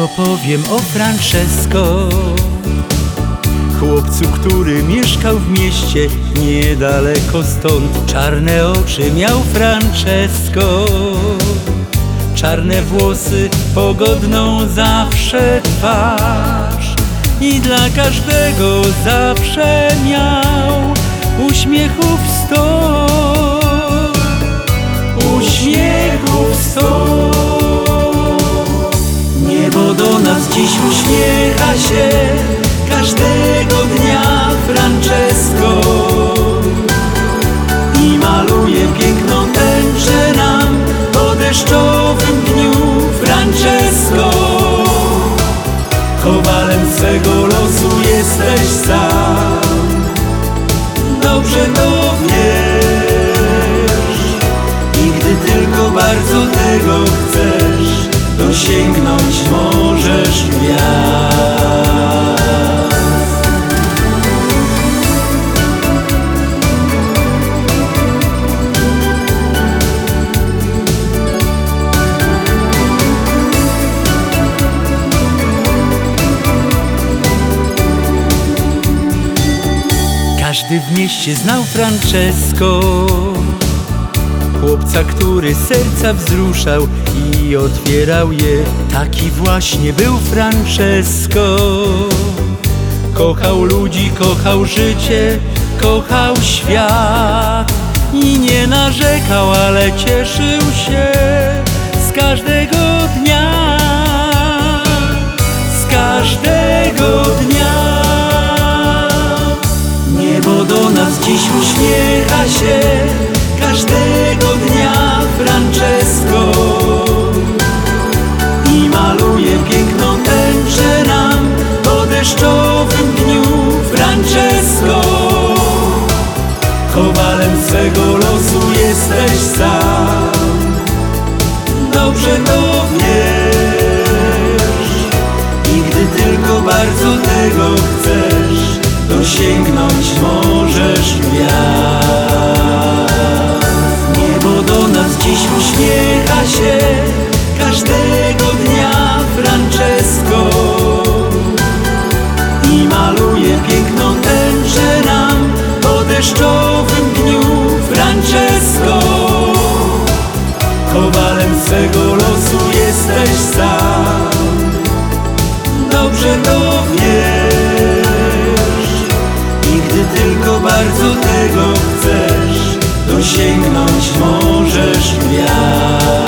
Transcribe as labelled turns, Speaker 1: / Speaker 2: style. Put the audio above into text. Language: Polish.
Speaker 1: Opowiem o Francesco, chłopcu, który mieszkał w mieście niedaleko stąd. Czarne oczy miał Francesco, czarne włosy, pogodną zawsze twarz i dla każdego zawsze miał uśmiechów sto, uśmiechów sto. Niebo do nas dziś uśmiecha się każdego dnia Francesco i maluje piękną tęczę nam po deszczowym dniu. Francesco, kowalem swego losu jesteś sam, dobrze to wiesz i gdy tylko bardzo tego chcesz, dosięgnąć możesz gwiazd. Każdy w mieście znał Francesco, chłopca, który serca wzruszał i otwierał je. Taki właśnie był Francesco. Kochał ludzi, kochał życie, kochał świat i nie narzekał, ale cieszył się z każdego dnia, z każdego dnia. Niebo do nas dziś uśmiecha się każdego dnia Francesco i maluje piękną tęczę nam po deszczowym dniu. Francesco, kowalem swego losu jesteś sam, dobrze to wiesz i gdy tylko bardzo tego chcesz, dosięgnąć możesz gwiazd. Niebo do nas dziś uśmiecha się każdego dnia Francesco i maluje piękną tęczę nam po deszczowym dniu. Francesco, kowalem swego losu jesteś sam, dobrze to wiesz i gdy tylko bardzo tego chcesz, dosięgnąć możesz gwiazd.